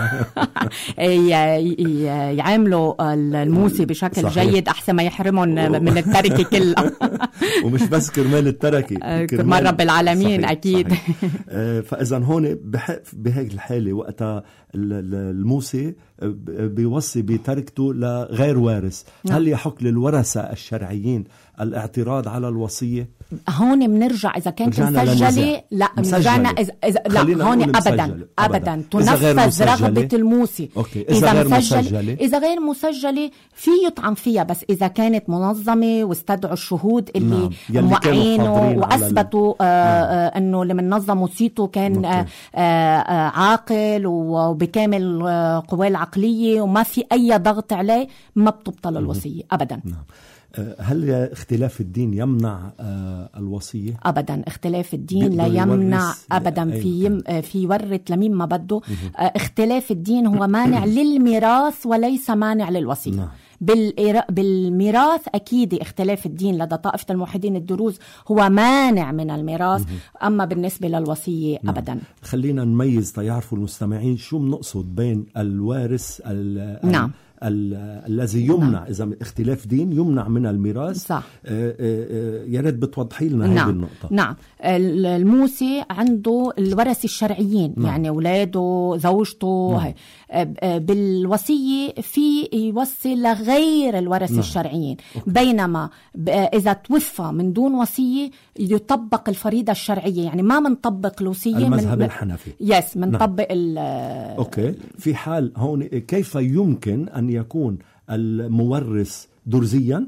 يعاملوا الموصي بشكل صحيح. جيد أحسن ما يحرمهم من التركة كلها. ومش بس كرمال التركة كرمال رب العالمين. صحيح. أكيد. صحيح. فإذا هون بهيك الحالة وقتها الموصي بيوصي بتركته لغير وارث. نعم. هل يحق للورثة الشرعيين الاعتراض على الوصية؟ هون بنرجع إذا كانت مسجلة. لا رجعنا إذا, إذا لا هون أبدا أبدا, أبداً. تنفذ رغبة الموصي. أوكي. إذا, إذا غير مسجلة, مسجلة إذا غير مسجلة في يطعن فيها، بس إذا كانت منظمة واستدعوا الشهود اللي نعم. موقعينه وأثبتوا آه آه أنه اللي منظم وصيته كان آه آه عاقل وبكامل آه قواه العقلية وما في أي ضغط عليه، ما بتبطل الوصية أبدا. نعم. هل اختلاف الدين يمنع الوصية؟ أبدا. اختلاف الدين لا يمنع أبدا. في في ورث لمين ما بده. اختلاف الدين هو مانع للميراث وليس مانع للوصية. نعم. بالميراث أكيد اختلاف الدين لدى طائفة الموحدين الدروز هو مانع من الميراث. أما بالنسبة للوصية نعم. أبدا. خلينا نميز تيعرفوا المستمعين شو بنقصد بين الوارث نعم. الذي يمنع نعم. إذا اختلاف دين يمنع من الميراث. صح. آآ آآ يا ريت بتوضحي لنا نعم. هذه النقطة. نعم. الموصي عنده الورثة الشرعيين نعم. يعني أولاده زوجته نعم. بالوصية في يوصي لغير الورثة نعم. الشرعيين. أوكي. بينما إذا توفى من دون وصية يطبق الفريضة الشرعية، يعني ما منطبق الوصية. المذهب من الحنفي. يس منطبق نعم. أوكي. في حال هون كيف يمكن أن يكون المورث درزيا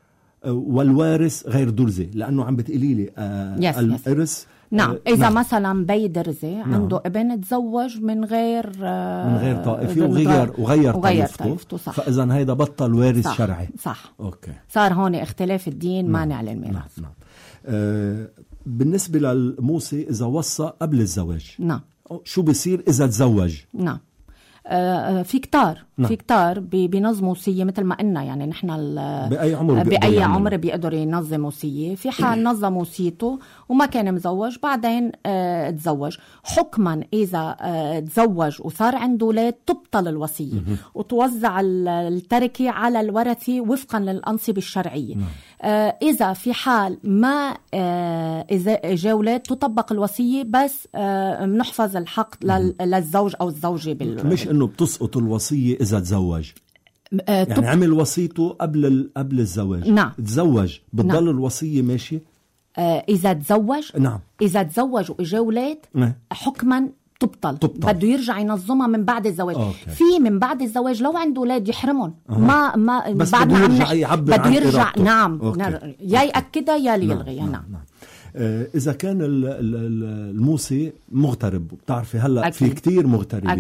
والوارث غير درزي؟ لأنه عم بتقولي لي آه الإرث نعم. إذا نعم. مثلا بي درزي نعم. عنده ابن تزوج من غير من غير طائفي وغير وغير, وغير طائفته، فإذا هيدا بطل وارث صح. شرعي. صح. أوكي. صار هون اختلاف الدين نعم. مانع للميراث. نعم. نعم. آه بالنسبة للموصي إذا وصى قبل الزواج نعم. شو بيصير إذا تزوج؟ نعم. آه في كتار نعم. في كتار بينظموا وصية مثل ما قلنا، يعني نحن بأي عمر بأي عمر بيقدر ينظم وصية. في حال نظم وصيته وما كان مزوج بعدين آه تزوج حكما، إذا آه تزوج وصار عنده أولاد تبطل الوصية وتوزع التركة على الورثة وفقا للأنصبة الشرعية. نعم. آه إذا في حال ما آه إذا جاء أولاد تطبق الوصية، بس آه بنحفظ الحق للزوج أو الزوجة بال... مش إنه بتسقط الوصية إذا تزوج. آه يعني عمل وصيته قبل قبل الزواج. نعم. تزوج بتضل نعم. الوصية ماشي. آه إذا تزوج نعم. إذا تزوج وإجا أولاد نعم. حكما تبطل. تبطل. بده يرجع ينظمها من بعد الزواج. أوكي. في من بعد الزواج لو عنده أولاد يحرمون أه. ما ما بس بعد ما يرجع يعبر بده يرجع إرادته. نعم أوكي. يا يأكدها يا يلغيها. نعم. نعم. نعم. آه إذا كان الموصي مغترب، بتعرفي هلا أكيد. في كتير مغتربين. أكيد.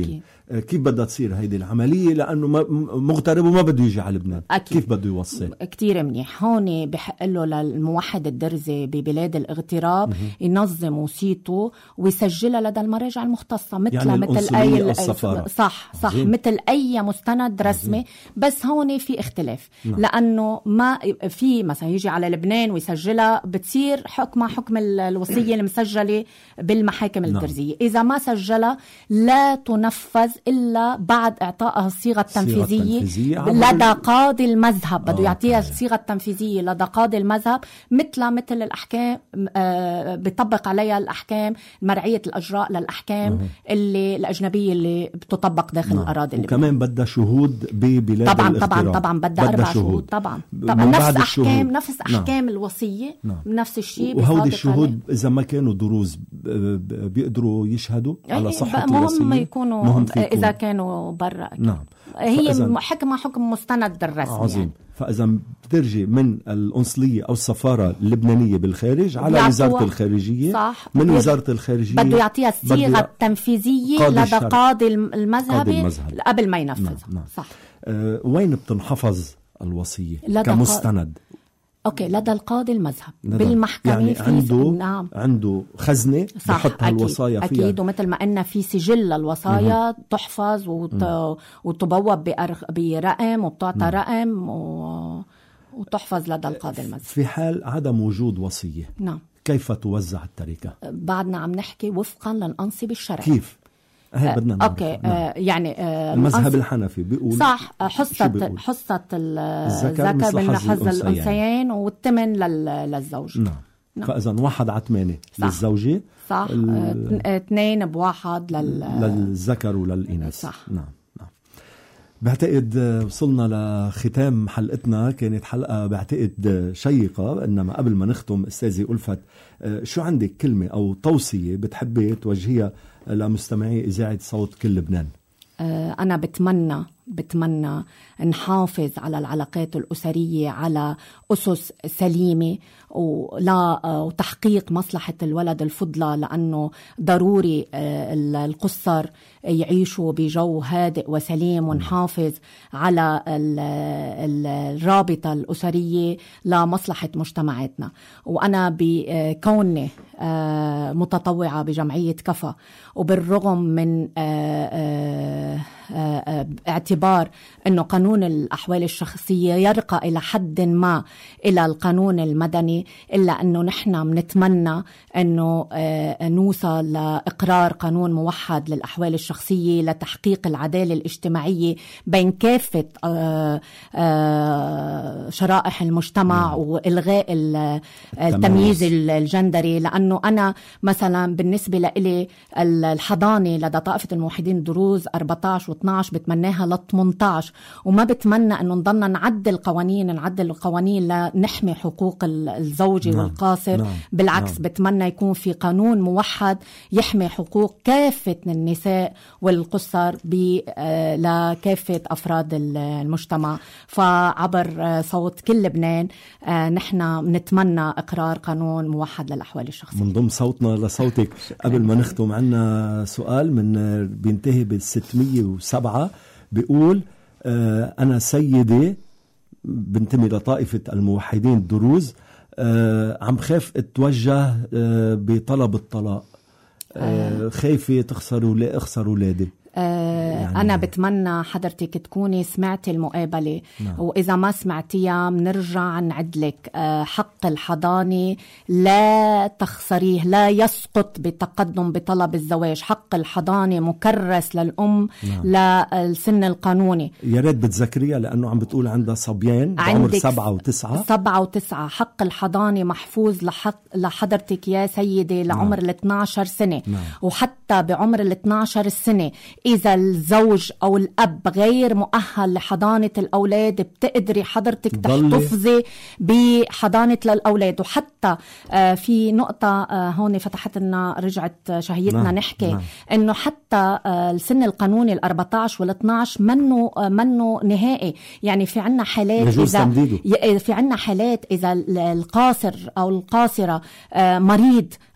كيف بدها تصير هيدي العملية لأنه مغترب وما بده يجي على لبنان؟ أكيد. كيف بده يوصل؟ كتير منيح. هون بحق له للموحد الدرزي ببلاد الاغتراب ينظم وصيته ويسجلها لدى المراجع المختصة مثل يعني مثل أي السفارة. صح صح عظيم. مثل أي مستند رسمي عظيم. بس هون في اختلاف نعم. لأنه ما في مثلا يجي على لبنان ويسجلها بتصير حكمها حكم الوصية المسجلة بالمحاكم نعم. الدرزية. إذا ما سجلها لا تنفذ إلا بعد إعطائها الصيغة التنفيذية لدى قاضي المذهب. بده يعطيها الصيغة التنفيذية لدى قاضي المذهب مثل مثل الأحكام آه بيطبق عليها الأحكام مرعية الأجراء للأحكام مه. اللي الأجنبية اللي بتطبق داخل نعم. الأراضي اللي وكمان بدها شهود ببلاد طبعا الاغتراب. طبعا طبعا بدها أربع شهود, شهود. طبعا, طبعا نفس أحكام نفس أحكام نعم. الوصية نعم. نفس الشيء. وهودي الشهود إذا ما كانوا دروز بيقدروا يشهدوا على صحة الوصية. مهم يكونوا مهم إذا كانوا برا نعم. هي حكمها حكم مستند الرسمي عظيم يعني. فإذا بترجي من القنصلية أو السفارة اللبنانية بالخارج على وزارة الخارجية صح. من وزارة الخارجية بده يعطيها الصيغة التنفيذية لدى قاضي المذهبي قبل ما ينفذها نعم. نعم. صح. أه وين بتنحفظ الوصية كمستند؟ اوكي لدى القاضي المذهب بالمحكمة يعني في عنده نعم. عنده خزنة بحط هالوصايا فيها أكيد. ومثل ما قلنا في سجل للوصايا تحفظ وت... وتبوب بأرخ... برقم وبتعطى رقم و... وتحفظ لدى القاضي المذهب. في حال عدم وجود وصية نعم كيف توزع التركة؟ بعدنا عم نحكي وفقا للأنصبة الشرعي. كيف؟ هي بدنا نعرف. اوكي نعم. آه يعني آه المذهب الحنفي بيقول صح حصة حصة الذكر من حظ الأنثيين والثمن للزوج نعم. نعم. فإذا واحد على ثمانية للزوجة صح ال... اثنين بواحد لل... للذكر وللإناث صح نعم. نعم بعتقد وصلنا لختام حلقتنا. كانت حلقة بعتقد شيقة إنما قبل ما نختم أستاذي ألفت شو عندك كلمة أو توصية بتحبي توجهيها لمستمعي إذاعة صوت كل لبنان؟ أنا بتمنى بتمنى نحافظ على العلاقات الأسرية على أسس سليمة ولا وتحقيق مصلحة الولد الفضلى لأنه ضروري القصر يعيشوا بجو هادئ وسليم ونحافظ على الرابطة الأسرية لمصلحة مجتمعاتنا. وأنا بكوني متطوعة بجمعية كفا وبالرغم من اعتبار أنه قانون الأحوال الشخصية يرقى إلى حد ما إلى القانون المدني إلا أنه نحن منتمنى أنه نوصل لإقرار قانون موحد للأحوال الشخصية لتحقيق العدالة الاجتماعية بين كافة شرائح المجتمع وإلغاء التمييز الجندري. لأنه أنا مثلا بالنسبة لي الحضانة لدى طائفة الموحدين الدروز أربعة عشر واثني عشر بتمناها ل ثمانية عشر وما بتمنى أنه نضلنا نعدل قوانين نعدل القوانين لنحمي حقوق الزوج نعم. والقاصر نعم. بالعكس نعم. بتمنى يكون في قانون موحد يحمي حقوق كافة النساء والقصر لكافة أفراد المجتمع. فعبر صوت كل لبنان نحن نتمنى إقرار قانون موحد للأحوال الشخصية. من ضمن صوتنا لصوتك قبل ما نختم عنا سؤال من بينتهي بالستمية وسبعة بيقول آه أنا سيدة بنتمي لطائفة الموحدين الدروز آه عم خاف اتوجه آه بطلب الطلاق آه خايفة تخسر ولا اخسر ولادي. يعني أنا بتمنى حضرتك تكوني سمعتي المقابلة نعم. وإذا ما سمعتيها منرجع نعدلك حق الحضانة لا تخسريه لا يسقط بتقدم بطلب الزواج. حق الحضانة مكرس للأم نعم. للسن القانوني. يا ريت بتذكريها لأنه عم بتقول عندها صبيان بعمر سبعة وتسعة سبعة وتسعة. حق الحضانة محفوظ لحق لحضرتك يا سيدي لعمر نعم. الاثنى عشر سنة نعم. وحتى بعمر الاثنى عشر سنة إذا الزوج أو الأب غير مؤهل لحضانة الأولاد بتقدري حضرتك تحتفظي بحضانة للأولاد. وحتى في نقطة هون فتحت لنا رجعت شهيتنا نعم. نحكي نعم. إنه حتى السن القانوني الأربعة عشر والاثنى عشر منه منه نهائي. يعني في عنا حالات إذا في عنا حالات إذا القاصر أو القاصرة مريض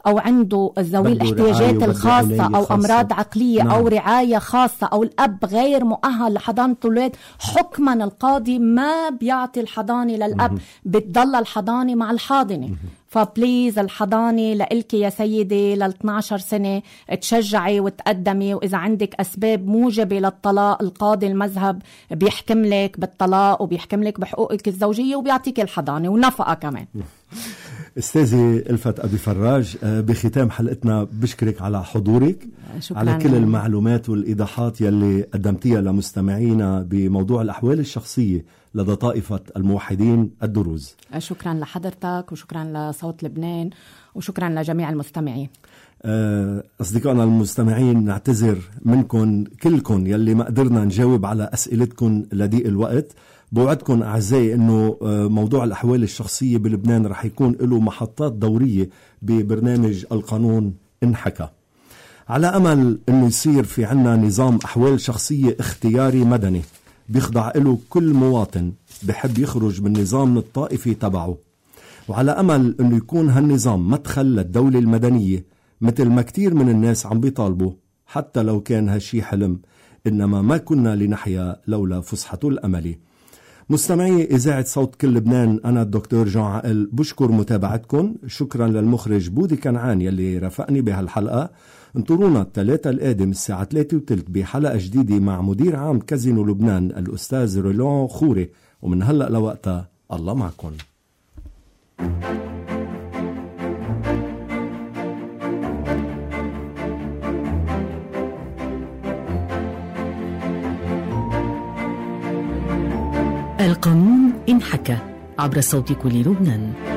أو عنده ذوي الاحتياجات الخاصة أو خاصة. أمراض عقلية نعم. أو رعاية خاصة أو الأب غير مؤهل لحضانة الأولاد، حكما القاضي ما بيعطي الحضانة للأب، بتضل الحضانة مع الحاضنة. فبليز الحضانة لإلك يا سيدي لل اثني عشر سنة، تشجعي وتقدمي، وإذا عندك أسباب موجبة للطلاق القاضي المذهب بيحكم لك بالطلاق وبيحكم لك بحقوقك الزوجية وبيعطيك الحضانة ونفقة كمان. استاذي ألفت أبي فراج، بختام حلقتنا بشكرك على حضورك، شكراً على كل المعلومات والإيضاحات يلي قدمتيها لمستمعينا بموضوع الأحوال الشخصية لدى طائفة الموحدين الدروز. شكرا لحضرتك وشكرا لصوت لبنان وشكرا لجميع المستمعين. أصدقائنا المستمعين، نعتذر منكم كلكم يلي ما قدرنا نجاوب على أسئلتكم لضيق الوقت. بوعدكم أعزائي أنه موضوع الأحوال الشخصية بلبنان رح يكون له محطات دورية ببرنامج القانون انحكى، على أمل أنه يصير في عنا نظام أحوال شخصية اختياري مدني بيخضع له كل مواطن بحب يخرج من نظام الطائفي تبعه، وعلى أمل أنه يكون هالنظام مدخل للدولة المدنية مثل ما كتير من الناس عم بيطالبوا، حتى لو كان هالشي حلم، إنما ما كنا لنحيا لولا فسحة الأمل. مستمعي إذاعة صوت كل لبنان، أنا الدكتور جان عقل بشكر متابعتكم. شكرا للمخرج بودي كنعان يلي رافقني بهالحلقة. انطرونا الثلاثة القادم الساعة ثلاثة وثلث بحلقة جديدة مع مدير عام كازينو لبنان الأستاذ رولان خوري، ومن هلأ لوقتها الله معكم. القانون انحكى عبر صوت كل لبنان.